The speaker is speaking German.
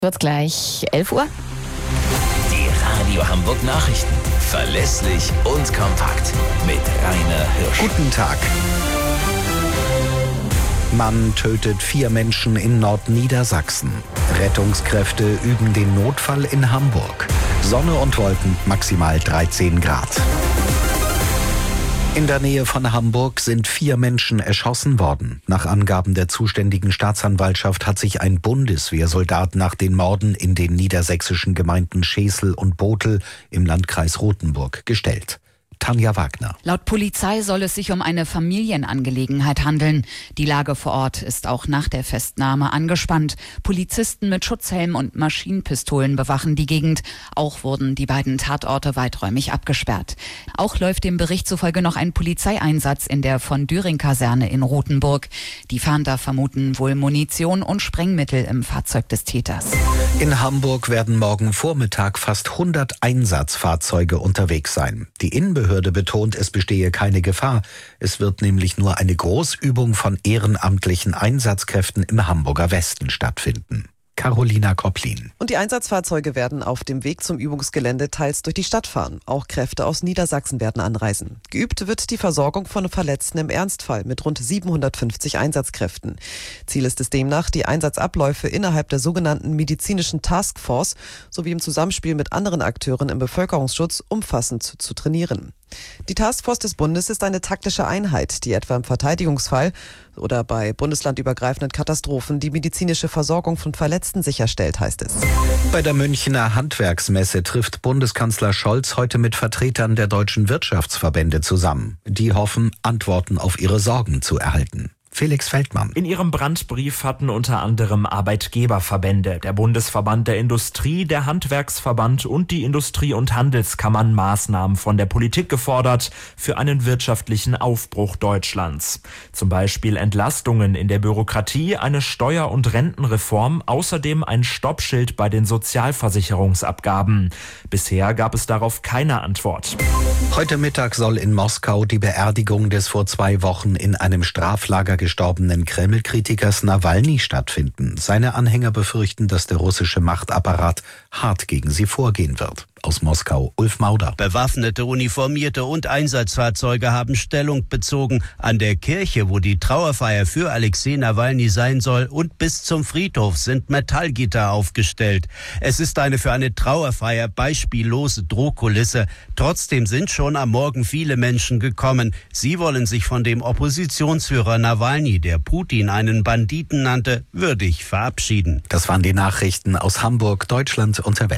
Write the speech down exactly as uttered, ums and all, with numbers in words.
Wird's gleich elf Uhr. Die Radio Hamburg Nachrichten. Verlässlich und kompakt. Mit Rainer Hirsch. Guten Tag. Mann tötet vier Menschen in Nordniedersachsen. Rettungskräfte üben den Notfall in Hamburg. Sonne und Wolken, maximal dreizehn Grad. In der Nähe von Hamburg sind vier Menschen erschossen worden. Nach Angaben der zuständigen Staatsanwaltschaft hat sich ein Bundeswehrsoldat nach den Morden in den niedersächsischen Gemeinden Schesel und Botel im Landkreis Rothenburg gestellt. Tanja Wagner. Laut Polizei soll es sich um eine Familienangelegenheit handeln. Die Lage vor Ort ist auch nach der Festnahme angespannt. Polizisten mit Schutzhelm und Maschinenpistolen bewachen die Gegend. Auch wurden die beiden Tatorte weiträumig abgesperrt. Auch läuft dem Bericht zufolge noch ein Polizeieinsatz in der Von-Düring-Kaserne in Rothenburg. Die Fahnder vermuten wohl Munition und Sprengmittel im Fahrzeug des Täters. In Hamburg werden morgen Vormittag fast hundert Einsatzfahrzeuge unterwegs sein. Die Innenbehörde betont, es bestehe keine Gefahr. Es wird nämlich nur eine Großübung von ehrenamtlichen Einsatzkräften im Hamburger Westen stattfinden. Carolina Kopplin. Und die Einsatzfahrzeuge werden auf dem Weg zum Übungsgelände teils durch die Stadt fahren. Auch Kräfte aus Niedersachsen werden anreisen. Geübt wird die Versorgung von Verletzten im Ernstfall mit rund siebenhundertfünfzig Einsatzkräften. Ziel ist es demnach, die Einsatzabläufe innerhalb der sogenannten medizinischen Taskforce sowie im Zusammenspiel mit anderen Akteuren im Bevölkerungsschutz umfassend zu, zu trainieren. Die Taskforce des Bundes ist eine taktische Einheit, die etwa im Verteidigungsfall oder bei bundeslandübergreifenden Katastrophen die medizinische Versorgung von Verletzten sicherstellt, heißt es. Bei der Münchner Handwerksmesse trifft Bundeskanzler Scholz heute mit Vertretern der deutschen Wirtschaftsverbände zusammen. Die hoffen, Antworten auf ihre Sorgen zu erhalten. Felix Feldmann. In ihrem Brandbrief hatten unter anderem Arbeitgeberverbände, der Bundesverband der Industrie, der Handwerksverband und die Industrie- und Handelskammern Maßnahmen von der Politik gefordert für einen wirtschaftlichen Aufbruch Deutschlands. Zum Beispiel Entlastungen in der Bürokratie, eine Steuer- und Rentenreform, außerdem ein Stoppschild bei den Sozialversicherungsabgaben. Bisher gab es darauf keine Antwort. Heute Mittag soll in Moskau die Beerdigung des vor zwei Wochen in einem Straflager gestorbenen Kreml-Kritikers Nawalny stattfinden. Seine Anhänger befürchten, dass der russische Machtapparat hart gegen sie vorgehen wird. Aus Moskau, Ulf Mauder. Bewaffnete, uniformierte und Einsatzfahrzeuge haben Stellung bezogen an der Kirche, wo die Trauerfeier für Alexei Nawalny sein soll, und bis zum Friedhof sind Metallgitter aufgestellt. Es ist eine für eine Trauerfeier beispiellose Drohkulisse. Trotzdem sind schon am Morgen viele Menschen gekommen. Sie wollen sich von dem Oppositionsführer Nawalny, der Putin einen Banditen nannte, würdig verabschieden. Das waren die Nachrichten aus Hamburg, Deutschland und der Welt.